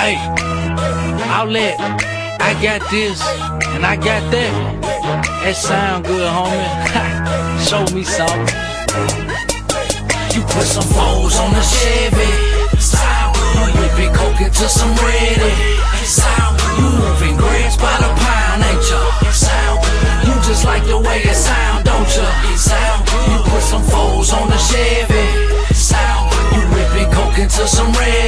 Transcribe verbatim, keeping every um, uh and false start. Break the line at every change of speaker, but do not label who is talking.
Hey, outlet, I got this, and I got that. That sound good, homie. Show me something. You put some foes on the Chevy. Sound good. You whipping coke into some ready. Sound good. You moving grams by the pound, ain't ya? Sound good. You just like the way it sound, don't ya? Sound good. You put some foes on the Chevy. Sound good. You whipping coke into some ready.